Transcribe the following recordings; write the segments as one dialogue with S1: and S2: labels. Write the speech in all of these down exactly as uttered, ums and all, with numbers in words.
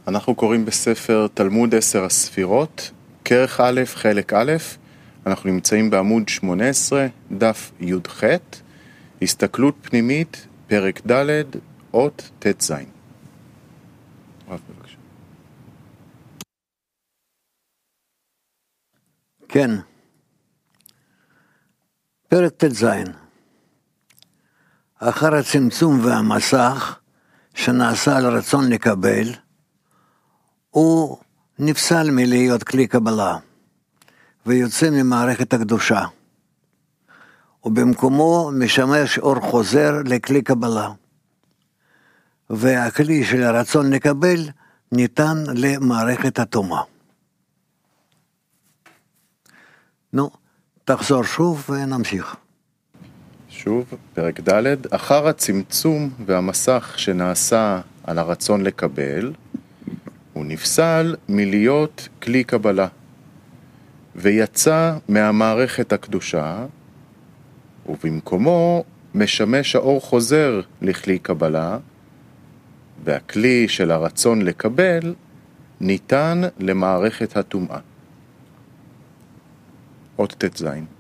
S1: אנחנו קוראים בספר תלמוד עשר הספירות, כרך א', חלק א', אנחנו נמצאים בעמוד שמונה עשרה, דף י"ח, הסתכלות פנימית, פרק ד', אות ט"ז. רב, בבקשה.
S2: כן. פרק ט"ז. אחר הצמצום והמסך שנעשה על רצון לקבל, הוא נפסל מלהיות כלי קבלה, ויוצא ממערכת הקדושה, ובמקומו משמש אור חוזר לכלי קבלה, והכלי של הרצון לקבל ניתן למערכת התומה. נו, תחזור שוב ונמשיך.
S1: שוב, פרק ד', אחר הצמצום והמסך שנעשה על הרצון לקבל, הוא נפסל מלהיות כלי קבלה, ויצא מהמערכת הקדושה, ובמקומו משמש האור חוזר לכלי קבלה, והכלי של הרצון לקבל ניתן למערכת הטומאה. אות ט"ז.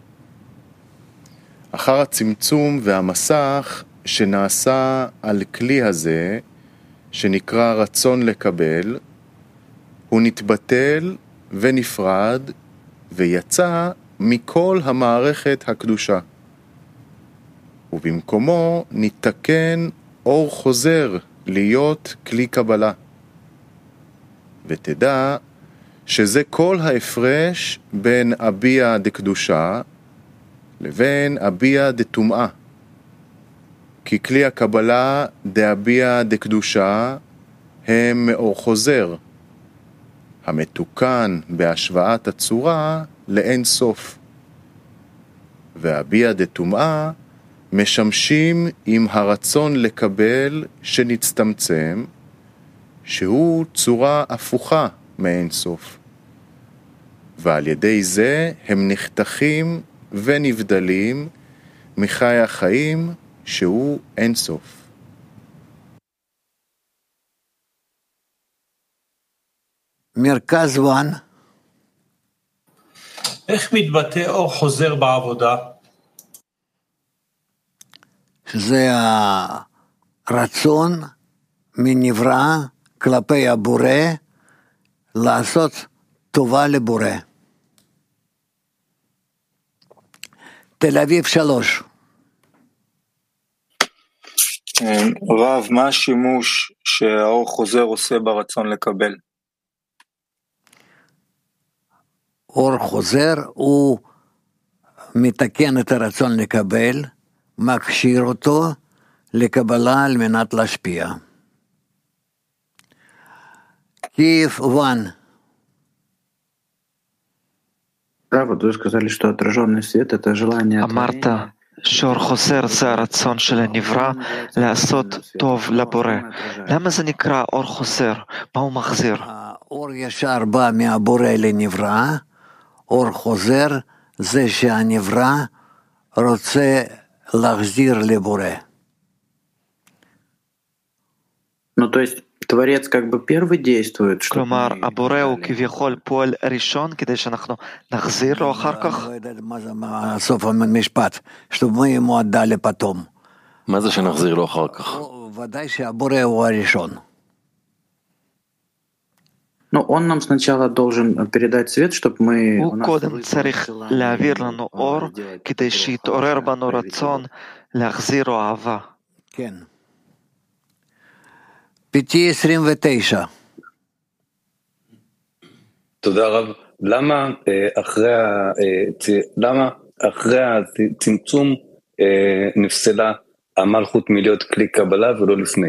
S1: אחר הצמצום והמסך שנעשה על כלי הזה, שנקרא רצון לקבל, הוא נתבטל ונפרד ויצא מכל המערכת הקדושה. ובמקומו נתקן אור חוזר להיות כלי קבלה. ותדע שזה כל ההפרש בין אביה דקדושה לבין אביה דטומאה. כי כלי הקבלה דאביה דקדושה הם מאור חוזר, המתוקן בהשוואת הצורה לאין סוף. ואביה דטומאה משמשים עם הרצון לקבל שנצטמצם, שהוא צורה הפוכה מאין סוף. ועל ידי זה הם נחתכים ונבדלים מחי החיים שהוא אין סוף.
S2: מרכז וואן.
S3: איך מתבטא אור חוזר בעבודה?
S2: שזה הרצון מנברא כלפי הבורא לעשות טובה לבורא. תל אביב שלוש.
S4: רב, מה השימוש שהאור חוזר עושה ברצון לקבל?
S2: אור חוזר הוא מתקן את הרצון לקבל, מכשיר אותו לקבלה על מנת להשפיע. Киев Ван.
S5: אמרת שאור חוזר זה הרצון של הנברא לעשות טוב לבורא. למה זה נקרא אור חוזר? מה הוא מחזיר?
S2: האור ישר בא מהבורא לנברא, אור חוזר זה שהנברא רוצה להחזיר לבורא.
S6: Ну, то есть Творец как бы первый действует, что...
S5: כלומר, הבורא הוא כביכול פועל ראשון כדי שאנחנו נחזיר לו אחר כך?
S2: סוף המשפט, שתאמרי מועדה לפתום.
S7: מה זה שנחזיר לו אחר כך?
S2: ודאי שהבורא הוא הראשון.
S6: Ну, он нам сначала должен передать свет, чтобы мы...
S5: הוא קודם צריך להעביר לנו אור כדי שיתעורר בנו רצון להחזיר לו אהבה.
S2: כן. פיתי עשרים ותשע.
S8: תודה רב. למה אחרי למה אחרי הצמצום נפסלה המלכות מלהיות כלי קבלה ולא לפני?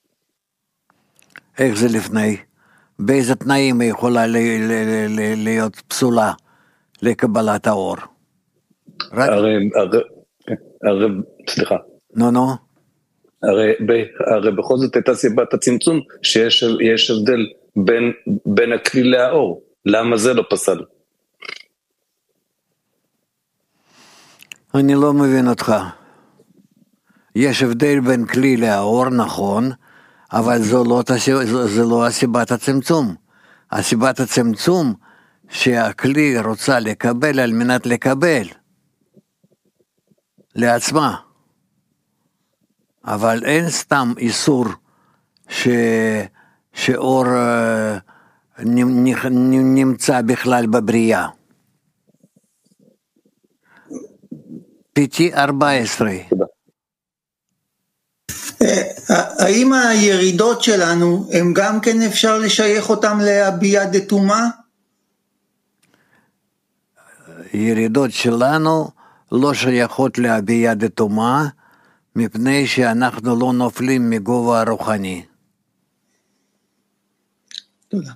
S2: איך זה לפני? באיזה תנאים היא יכולה להיות פסולה לקבלת האור?
S8: הרי, הרי, סליחה.
S2: נו, נו.
S8: הרי, הרי בכל זאת הייתה סיבת הצמצום שיש הבדל בין, בין הכלי לאור. למה זה לא פסל?
S2: אני לא מבין אותך. יש הבדל בין כלי לאור, נכון, אבל זו לא, זו, זו לא הסיבת הצמצום. הסיבת הצמצום שהכלי רוצה לקבל על מנת לקבל לעצמה. אבל אין סתם איסור ש... שאור נמצא בכלל בבריאה. פיתי ארבע עשרה.
S9: האם הירידות שלנו, הם גם כן אפשר לשייך אותם להביעה דתומה?
S2: ירידות שלנו לא שייכות להביעה דתומה, מפני שאנחנו לא נופלים מגובה הרוחני.
S9: תודה.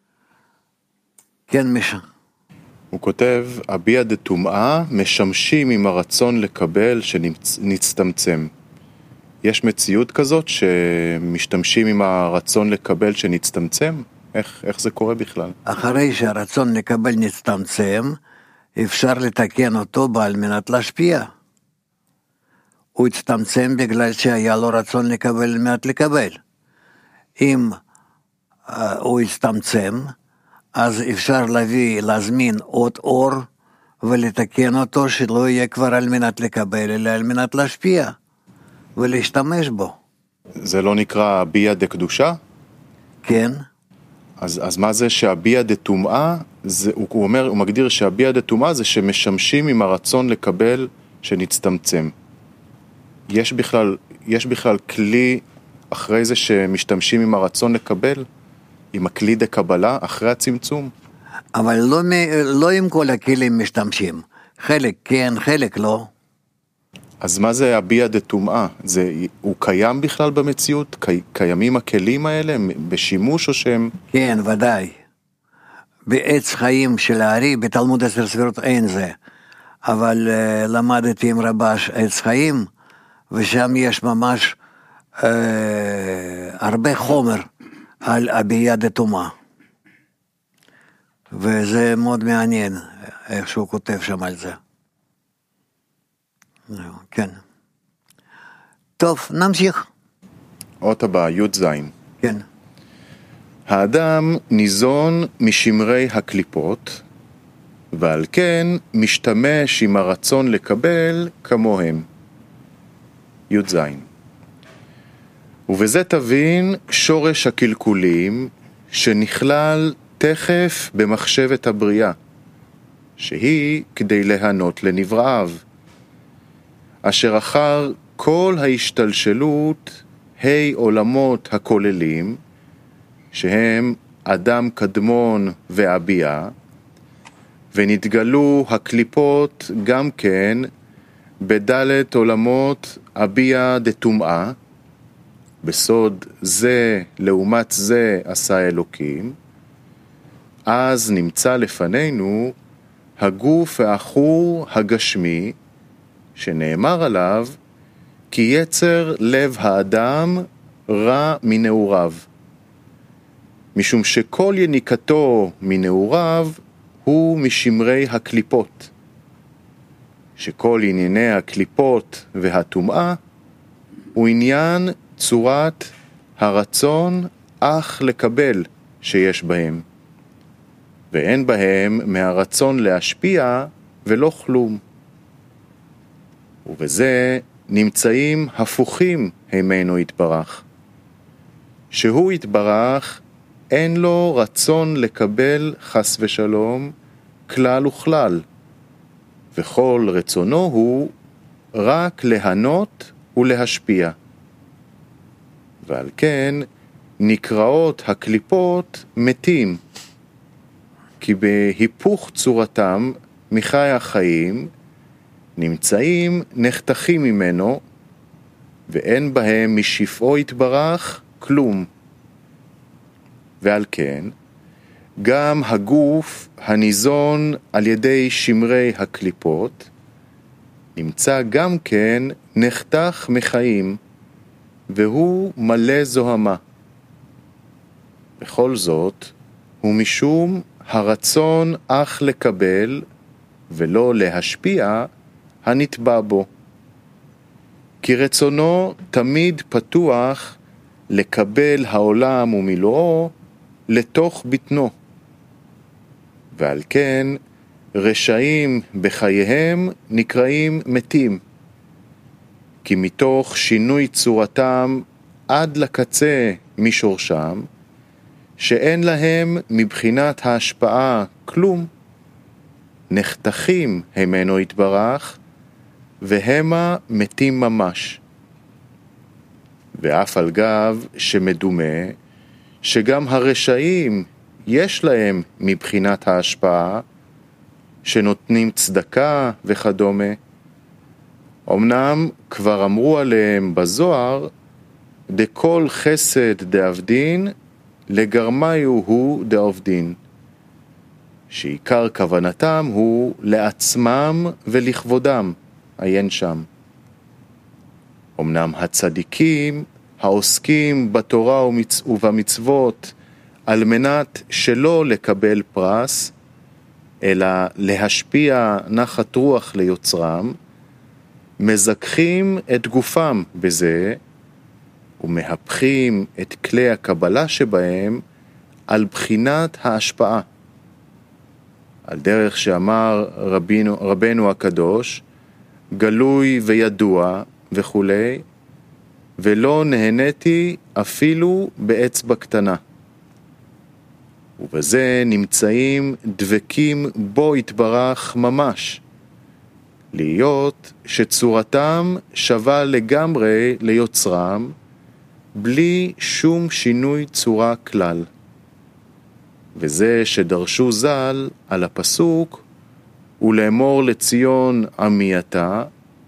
S2: כן, מישה.
S1: הוא כותב, הביעה דתומאה משמשים עם הרצון לקבל שנצטמצם. יש מציאות כזאת שמשתמשים עם הרצון לקבל שנצטמצם? איך, איך זה קורה בכלל?
S2: אחרי שהרצון לקבל נצטמצם, אפשר לתקן אותו בעל מנת להשפיע. הוא הצטמצם בגלל שהיה לו רצון לקבל על מנת לקבל. אם uh, הוא הצטמצם, אז אפשר להביא, להזמין עוד אור ולתקן אותו שלא יהיה כבר על מנת לקבל, אלא על מנת להשפיע ולהשתמש בו.
S1: זה לא נקרא ביעה דקדושה?
S2: כן.
S1: אז, אז מה זה שהביעה דתומאה? זה, הוא, הוא אומר, הוא מגדיר שהביעה דתומאה זה שמשמשים עם הרצון לקבל שנצטמצם. יש בכלל, יש בכלל כלי אחרי זה שמשתמשים עם הרצון לקבל? עם הכלי דקבלה אחרי הצמצום?
S2: אבל לא, לא עם כל הכלים משתמשים. חלק כן, חלק לא.
S1: אז מה זה הביעה דתומאה? זה, הוא קיים בכלל במציאות? קי, קיימים הכלים האלה בשימוש או שהם?
S2: כן, ודאי. בעץ חיים של הארי, בתלמוד עשר ספירות אין זה. אבל uh, למדתי עם רבש עץ חיים, ושם יש ממש uh, הרבה חומר על הביעה דתומאה. וזה מאוד מעניין, איך שהוא כותב שם על זה. כן. טוב, נמשיך.
S1: אות הבא, י' זין.
S2: כן.
S1: האדם ניזון משמרי הקליפות, ועל כן משתמש עם הרצון לקבל כמוהם. י' זין. ובזה תבין שורש הקלקולים שנכלל תכף במחשבת הבריאה, שהיא כדי להנות לנבראיו, אשר אחר כל ההשתלשלות ה' עולמות הכוללים, שהם אדם קדמון והביאה, ונתגלו הקליפות גם כן בדלת עולמות הביאה דתומאה, בסוד זה לעומת זה עשה אלוקים, אז נמצא לפנינו הגוף האחור הגשמי, שנאמר עליו, כי יצר לב האדם רע מנעוריו. משום שכל יניקתו מנעוריו הוא משמרי הקליפות. שכל ענייני הקליפות והטומאה הוא עניין צורת הרצון אך לקבל שיש בהם. ואין בהם מהרצון להשפיע ולא כלום. ובזה נמצאים הפוכים הימנו יתברך. שהוא יתברך אין לו רצון לקבל חס ושלום כלל וכלל, וכל רצונו הוא רק להנות ולהשפיע. ועל כן נקראות הקליפות מתים, כי בהיפוך צורתם מחי החיים נמצאים נחתכים ממנו, ואין בהם משפעו יתברך כלום. ועל כן, גם הגוף הניזון על ידי שמרי הקליפות, נמצא גם כן נחתך מחיים, והוא מלא זוהמה. בכל זאת, הוא משום הרצון אך לקבל, ולא להשפיע, הנטבע בו. כי רצונו תמיד פתוח לקבל העולם ומילואו לתוך בטנו. ועל כן רשעים בחייהם נקראים מתים, כי מתוך שינוי צורתם עד לקצה משורשם, שאין להם מבחינת ההשפעה כלום, נחתכים ממנו יתברך, והמה מתים ממש. ואף על גב שמדומה, שגם הרשעים יש להם מבחינת ההשפעה, שנותנים צדקה וכדומה. אמנם כבר אמרו עליהם בזוהר, דכל חסד דאבדין, לגרמיו הוא דאבדין. שעיקר כוונתם הוא לעצמם ולכבודם, עיין שם. אמנם הצדיקים העוסקים בתורה ובמצוות על מנת שלא לקבל פרס, אלא להשפיע נחת רוח ליוצרם, מזכחים את גופם בזה, ומהפכים את כלי הקבלה שבהם על בחינת ההשפעה. על דרך שאמר רבינו, רבנו הקדוש, גלוי וידוע וכו', ולא נהניתי אפילו באצבע קטנה. ובזה נמצאים דבקים בו יתברך ממש, להיות שצורתם שווה לגמרי ליוצרם, בלי שום שינוי צורה כלל. וזה שדרשו ז"ל על הפסוק, ולאמור לציון עמייתה,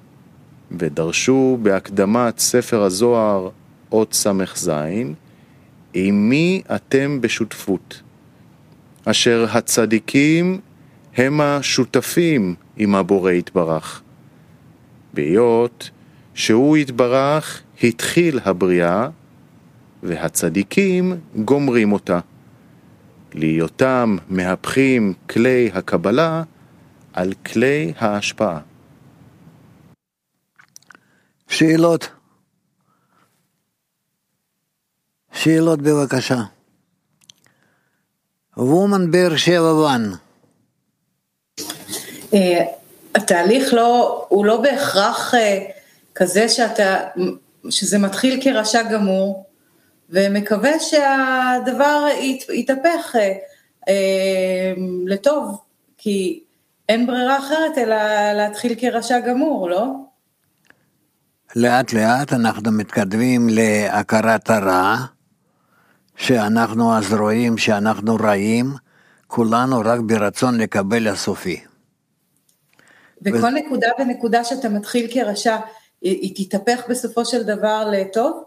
S1: ודרשו בהקדמת ספר הזוהר אות סמך זין, עם מי אתם בשותפות, אשר הצדיקים הם השותפים עם הבורא יתברך, בהיות שהוא יתברך התחיל הבריאה, והצדיקים גומרים אותה, להיותם מהפכים כלי הקבלה על כלי ההשפעה.
S2: שאלות. שאלות בבקשה. וומן באר שבע וואן.
S10: התהליך לא, הוא לא בהכרח כזה שאתה, שזה מתחיל כרשע גמור, ומקווה שהדבר יתהפך לטוב, כי אין ברירה אחרת אלא להתחיל כרשע גמור, לא?
S2: לאט לאט אנחנו מתקדמים להכרת הרע, שאנחנו אז רואים שאנחנו רעים, כולנו רק ברצון לקבל הסופי.
S10: וכל ו... נקודה ונקודה שאתה מתחיל כרשע, היא תתהפך בסופו של דבר לטוב?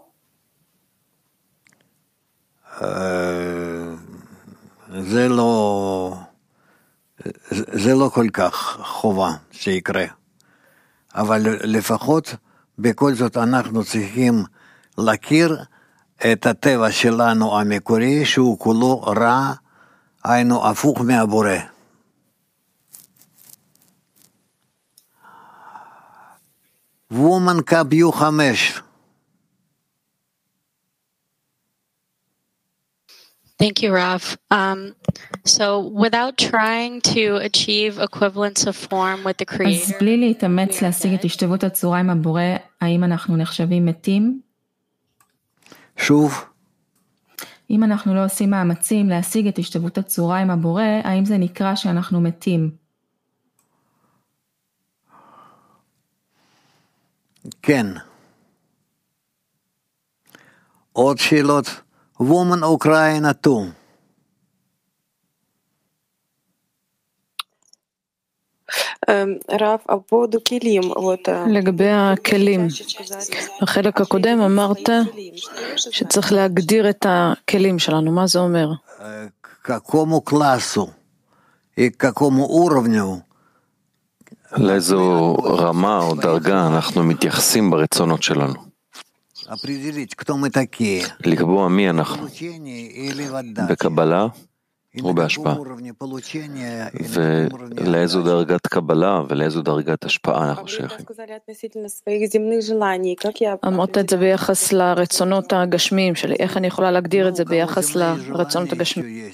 S2: זה לא, זה לא כל כך חובה שיקרה, אבל לפחות בכל זאת אנחנו צריכים להכיר את הטבע שלנו המקורי, שהוא כולו רע, היינו הפוך מהבורא. וומן קאב יו חמש.
S11: Thank you, Rav. Um, so, without trying to achieve equivalence of form with the Creator,
S12: אז בלי להתאמץ להשיג את השתוות הצורה עם הבורא, האם אנחנו נחשבים מתים?
S2: שוב.
S12: אם אנחנו לא עושים מאמצים להשיג את השתוות הצורה עם הבורא, האם זה נקרא שאנחנו מתים?
S2: כן. עוד שאלות? וומן אוקראינה טו.
S13: לגבי הכלים, החלק הקודם אמרת שצריך להגדיר את הכלים שלנו, מה זה אומר?
S2: какому классу и какому уровню
S7: לאיזו רמה או דרגה אנחנו מתייחסים ברצונות שלנו. לקבוע מי אנחנו, בקבלה הוא בהשפעה. ולאיזו דרגת קבלה ולאיזו דרגת השפעה אנחנו שייכים.
S13: אמרת את זה ביחס לרצונות הגשמיים שלי, איך אני יכולה להגדיר את זה ביחס לרצונות הגשמיים?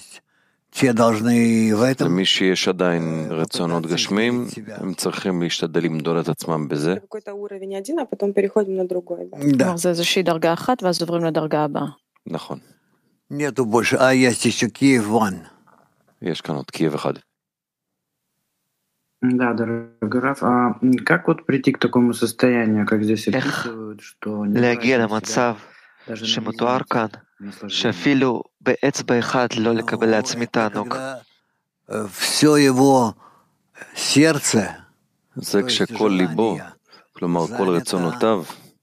S7: למי שיש עדיין רצונות גשמיים, הם צריכים להשתדל למדוד את עצמם בזה.
S13: כלומר, זה איזושהי דרגה אחת, ואז עוברים לדרגה הבאה.
S7: נכון.
S2: Нету больше, а есть еще Киев один.
S7: יש כאן עוד קייב אחד.
S6: Да, дорогой Раф, а как вот прийти к такому состоянию, как здесь описывают, что...
S5: להגיע למצב שמתואר כאן, שאפילו באצבע אחד לא לקבל לעצמי תענוג.
S2: Все его сердце,
S7: זה כשכל ליבו, כלומר כל רצונותיו,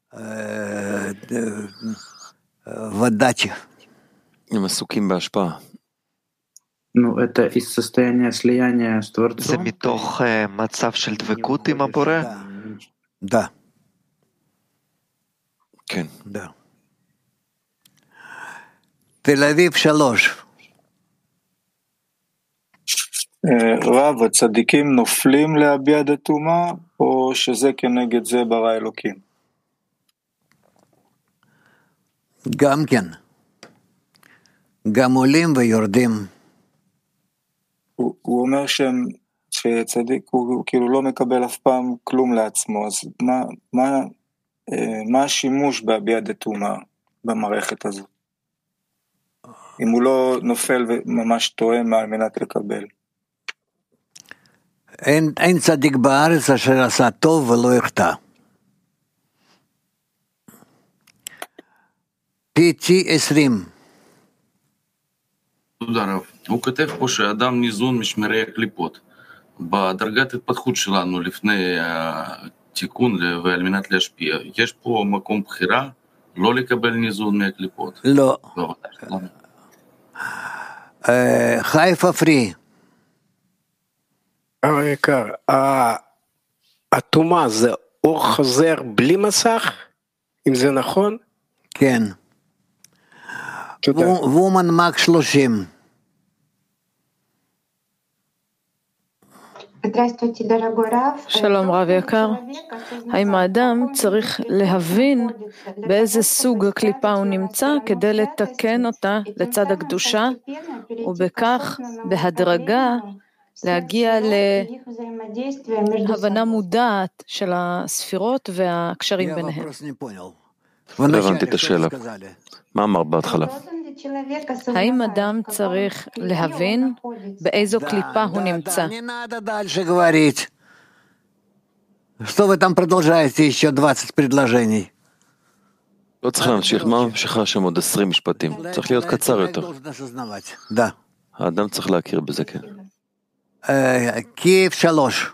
S2: в отдаче.
S7: הם עסוקים בהשפעה.
S6: Ну, это из состояния слияния с Творцом?
S5: זה מתוך מצב של דבקות עם הבורא?
S2: Да.
S7: כן.
S2: Да. תל אביב שלוש.
S4: רב, הצדיקים נופלים להביע דתומה, או שזה כנגד זה ברא אלוקים?
S2: גם כן. גם עולים ויורדים.
S4: הוא, הוא אומר שהם, שצדיק הוא כאילו לא מקבל אף פעם כלום לעצמו, אז מה, מה, מה השימוש בהביע דתומה במערכת הזו? אם הוא לא נופל וממש תואם על מנת לקבל.
S2: אין, אין צדיק בארץ אשר עשה טוב ולא יחטא. פי טי עשרים.
S14: תודה רב. הוא כותב פה שאדם ניזון משמרי הקליפות. בדרגת התפתחות שלנו לפני התיקון ועל מנת להשפיע, יש פה מקום בחירה לא לקבל ניזון מהקליפות?
S2: לא. חיפה פרי.
S15: הרב יקר, התומה זה אור חוזר בלי מסך? אם זה נכון?
S2: כן. וומן מק שלושים.
S13: שלום רב יקר, האם האדם צריך להבין באיזה סוג הקליפה הוא נמצא כדי לתקן אותה לצד הקדושה, ובכך בהדרגה להגיע להבנה מודעת של הספירות והקשרים ביניהם?
S7: לא הבנתי את השאלה. מה אמר בהתחלה?
S13: האם אדם צריך להבין באיזו קליפה הוא נמצא?
S2: Что вы там продолжаете еще двадцать предложений?
S7: לא צריך להמשיך, מה ממשיכה שם עוד עשרים משפטים? צריך להיות קצר יותר. האדם צריך להכיר בזה, כן.
S2: קייב שלוש.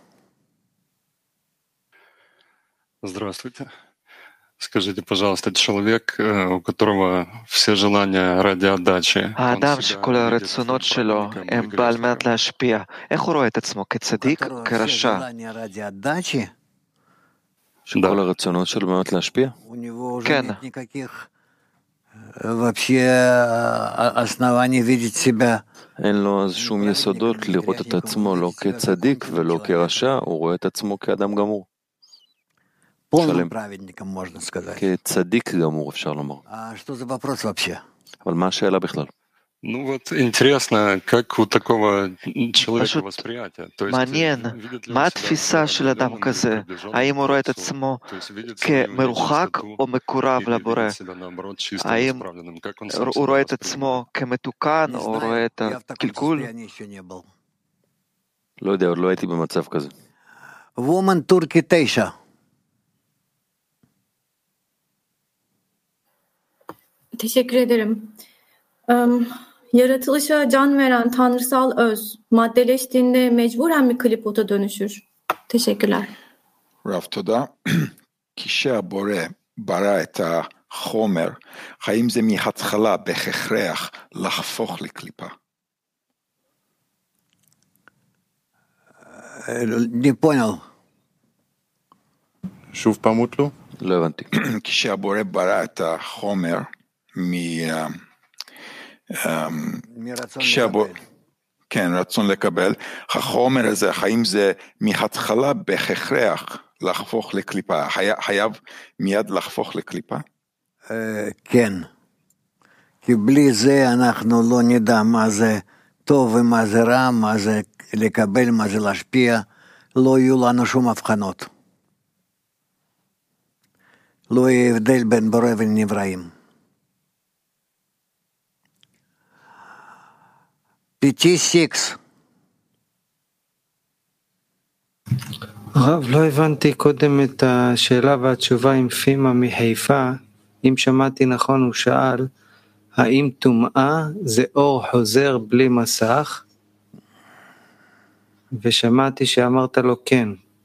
S16: Здравствуйте. Скажите, пожалуйста, человек, у которого все желания ради отдачи.
S5: האדם שכל הרצונות שלו הם בעל מנת להשפיע, איך הוא רואה את עצמו? כצדיק? כרשע?
S7: שכל הרצונות שלו באמת להשפיע?
S5: כן.
S7: אין לו אז שום יסודות לראות את עצמו לא כצדיק ולא כרשע, הוא רואה את עצמו כאדם גמור. שלם. כצדיק גמור אפשר לומר. אבל מה השאלה בכלל?
S16: Ну вот интересно, как у такого человека восприятие.
S5: מעניין, מה התפיסה של אדם כזה? האם הוא רואה את עצמו כמרוחק או מקורב לבורא? האם הוא רואה את עצמו כמתוקן או רואה את הקלקול?
S7: לא יודע, עוד לא הייתי במצב כזה.
S2: וומן טורקי תשע.
S17: Teşekkür ederim. Um, yaratılışa can veren tanrısal öz maddeleştiğinde mecburen mi klipota dönüşür? Teşekkürler.
S18: רב, תודה. כשהבורא ברא את החומר, האם זה מההתחלה בהכרח להפוך לקליפה?
S2: Не понял.
S1: שוב פעם מוטלו?
S7: לא הבנתי.
S18: כשהבורא ברא את החומר, כשהבורא כן, רצון לקבל. החומר הזה, האם זה מההתחלה בהכרח להפוך לקליפה? חייב מיד להפוך לקליפה?
S2: כן. כי בלי זה אנחנו לא נדע מה זה טוב ומה זה רע, מה זה לקבל, מה זה להשפיע. לא יהיו לנו שום הבחנות. לא יהיה הבדל בין בורא ונבראים. פיצ'י סיקס.
S6: הרב, לא הבנתי קודם את השאלה והתשובה עם פימה מחיפה. אם שמעתי נכון, הוא שאל, האם טומאה זה אור חוזר בלי מסך? ושמעתי שאמרת לו כן.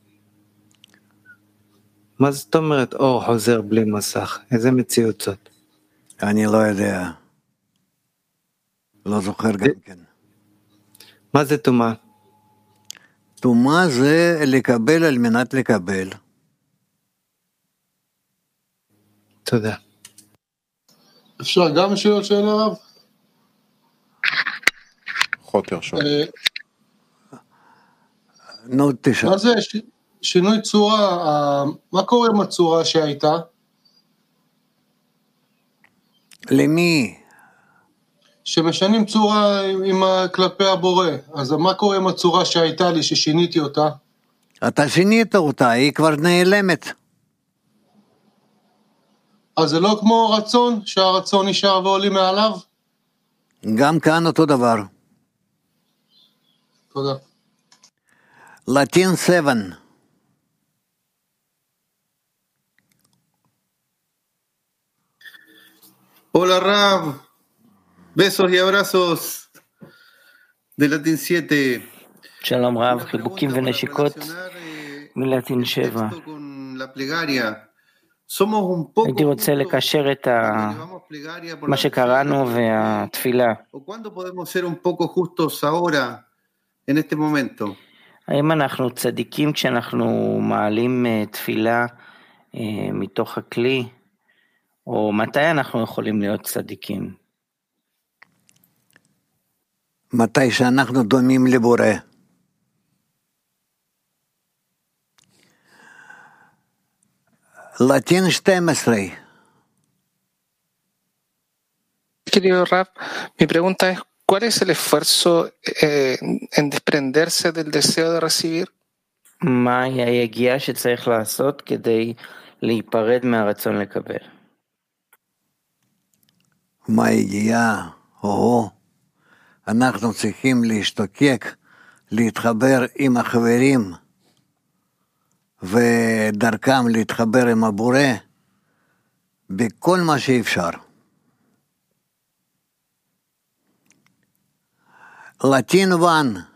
S6: מה זאת אומרת אור חוזר בלי מסך? איזה מציאות זאת?
S2: אני לא יודע. לא זוכר גם כן.
S6: מה זה טומאה?
S2: טומאה זה לקבל על מנת לקבל.
S6: תודה.
S19: אפשר גם לשאול שאלה רב?
S1: חוטר שואל.
S2: נו, תשאל.
S19: מה זה שינוי צורה? מה קורה עם הצורה שהייתה?
S2: למי?
S19: שמשנים צורה עם כלפי הבורא. אז מה קורה עם הצורה שהייתה לי ששיניתי אותה?
S2: אתה שינית אותה, היא כבר נעלמת.
S19: אז זה לא כמו רצון, שהרצון נשאר ועולים מעליו?
S2: גם כאן אותו דבר.
S19: תודה.
S2: לטין שבע.
S20: Hola Rab, besos y abrazos de Latin siete.
S21: שלום רב, חיבוקים ונשיקות מלטין שבע. הייתי רוצה לקשר את מה שקראנו והתפילה. האם אנחנו צדיקים כשאנחנו מעלים תפילה מתוך הכלי, או מתי אנחנו יכולים להיות צדיקים?
S2: מתי שאנחנו דומים לבורא. Latín שתים עשרה.
S22: Querido Rab, mi pregunta es, ¿cuál es el esfuerzo eh, en desprenderse del deseo de recibir?
S21: מהי היגיעה שצריך לעשות כדי להיפרד מהרצון לקבל?
S2: מה היגיעה? או, אנחנו צריכים להשתוקק, להתחבר עם החברים, ודרכם להתחבר עם הבורא בכל מה שאפשר. Latín one.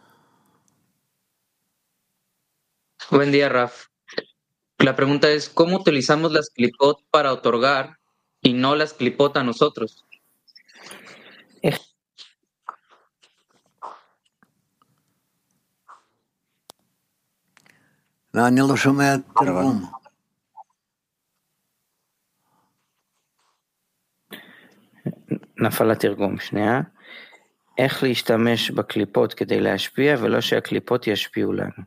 S23: Buen día, Raf. La pregunta es, ¿cómo utilizamos las clipot para otorgar y no las clipot a nosotros?
S2: אני לא שומע תרגום.
S21: נפל התרגום, שנייה. איך להשתמש בקליפות כדי להשפיע, ולא שהקליפות ישפיעו לנו.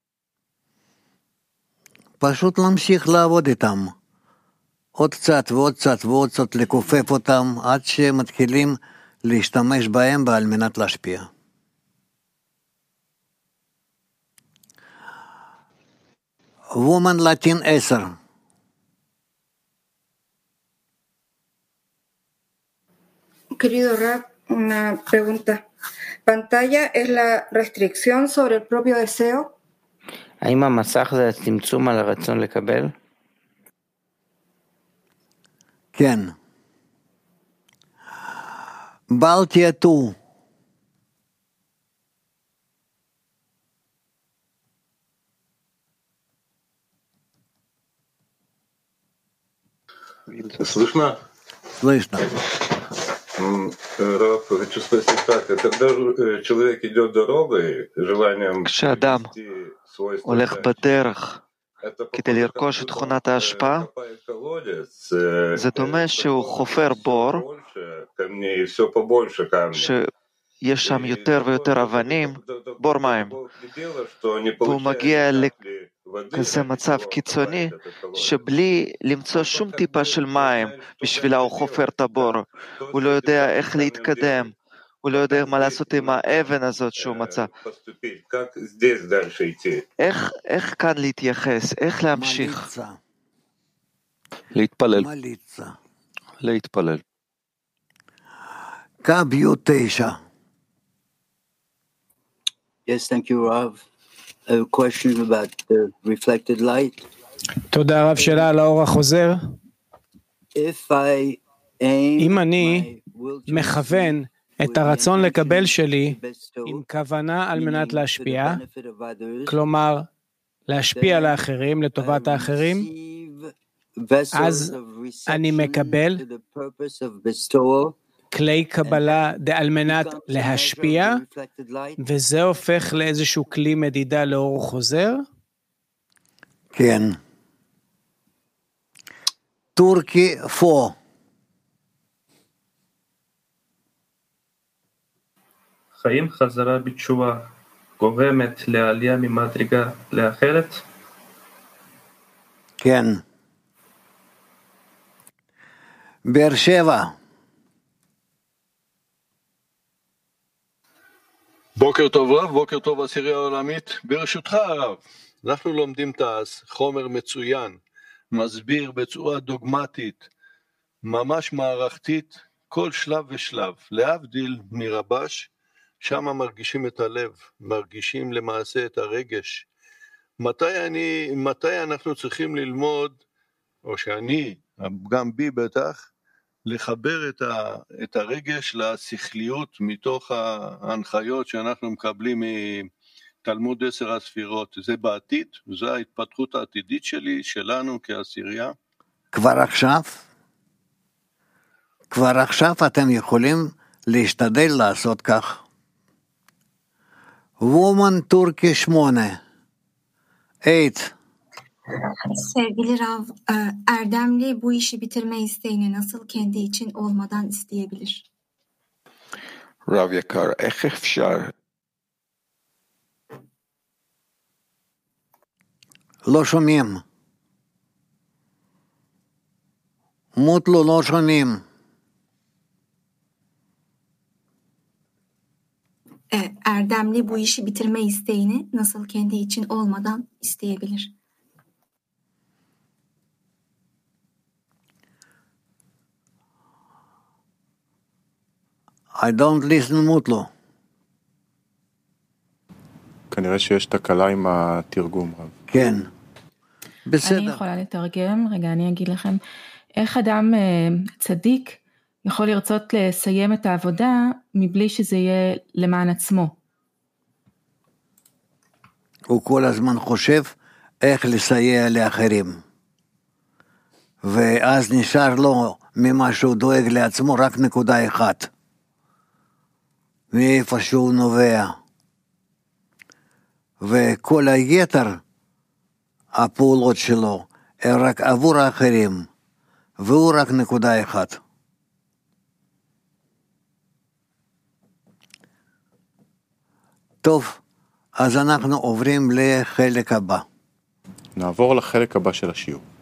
S2: פשוט להמשיך לעבוד איתם. עוד קצת ועוד קצת ועוד קצת לכופף אותם, עד שמתחילים להשתמש בהם על מנת להשפיע. Woman Latin עשר.
S24: Querido Rab, una pregunta. ¿Pantalla es la restricción sobre el propio deseo?
S21: האם המסך זה הצמצום על הרצון לקבל?
S2: כן. בל תייתו.
S8: Слышно?
S2: Слышно.
S8: Раб, хочу спросить так, когда человек идет дорогой, желанием
S5: כשאדם הולך בדרך כדי לרכוש את תכונת ההשפעה, זה דומה שהוא חופר בור יש שם יותר ויותר אבנים, בור מים, והוא מגיע לכזה מצב קיצוני שבלי למצוא שום טיפה של מים בשבילה הוא חופר את הבור, הוא לא יודע איך להתקדם, הוא לא יודע מה לעשות עם האבן הזאת שהוא מצא. איך, איך כאן להתייחס, איך להמשיך?
S7: להתפלל. להתפלל.
S2: קו י' תשע.
S3: Yes, thank you, Rav. A question about the reflected light.
S9: תודה רב, שאלה על האור החוזר.
S3: If I aim
S9: אם אני מכוון את הרצון לקבל שלי עם כוונה על מנת להשפיע, כלומר להשפיע על האחרים לטובת האחרים, אז אני מקבל כלי קבלה על מנת להשפיע, וזה הופך לאיזשהו כלי מדידה לאור חוזר?
S2: כן. טורקי פו.
S10: חיים חזרה בתשובה גורמת לעלייה ממדרגה לאחרת?
S2: כן. באר שבע.
S11: בוקר טוב רב, בוקר טוב עשירייה העולמית. ברשותך הרב, אנחנו לומדים תעש, חומר מצוין, מסביר בצורה דוגמטית, ממש מערכתית, כל שלב ושלב, להבדיל מרבש, שם מרגישים את הלב, מרגישים למעשה את הרגש. מתי אני, מתי אנחנו צריכים ללמוד, או שאני, גם בי בטח, לחבר את, ה, את הרגש לשכליות מתוך ההנחיות שאנחנו מקבלים מתלמוד עשר הספירות. זה בעתיד, זו ההתפתחות העתידית שלי, שלנו כעשירייה.
S2: כבר עכשיו, כבר עכשיו אתם יכולים להשתדל לעשות כך. וומן טורקי שמונה, eight.
S25: Sevgili Rav, Erdemli bu işi bitirme isteğini nasıl kendi için olmadan isteyebilir?
S18: Rav יקר, איך אפשר?
S2: לא שומעים. מוטלו לא שומעים.
S25: Erdemli bu işi bitirme isteğini nasıl kendi için olmadan isteyebilir?
S2: I don't listen מוטלו.
S1: כנראה שיש תקלה עם התרגום רב.
S2: כן. בסדר.
S12: אני יכולה לתרגם, רגע אני אגיד לכם, איך אדם צדיק יכול לרצות לסיים את העבודה מבלי שזה יהיה למען עצמו.
S2: הוא כל הזמן חושב איך לסייע לאחרים. ואז נשאר לו ממה שהוא דואג לעצמו רק נקודה אחת. מאיפה שהוא נובע. וכל היתר הפעולות שלו הם רק עבור האחרים. והוא רק נקודה אחת. טוב, אז אנחנו עוברים לחלק הבא.
S1: נעבור לחלק הבא של השיעור.